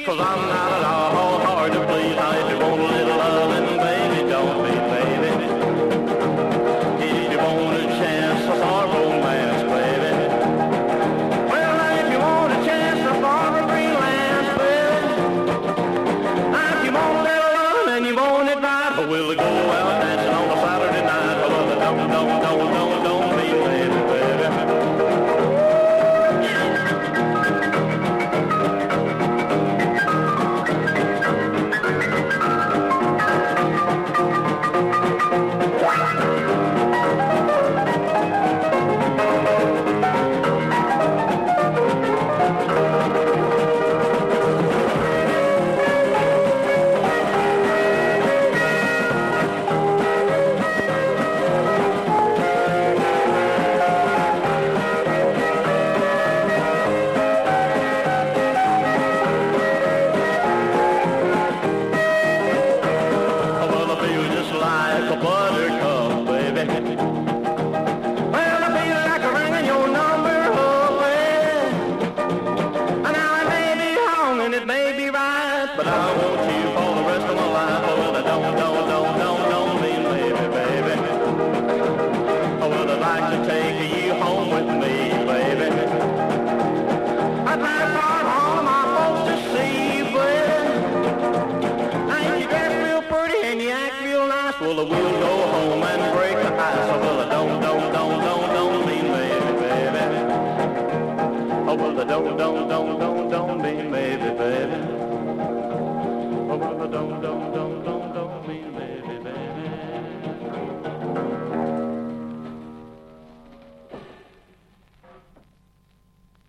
'cause I'm not at all hard to please. Now if you want a little loving, baby, don't be baby. If you want a chance for romance, baby. Well, now if you want a chance for Greenland, baby. Now if you want a little loving and you want it right, but we'll go out dancing on a Saturday night. Well, don't be baby, baby. But I want you for the rest of my life. Oh, well, don't mean baby, baby. Oh, well, I'd like to take you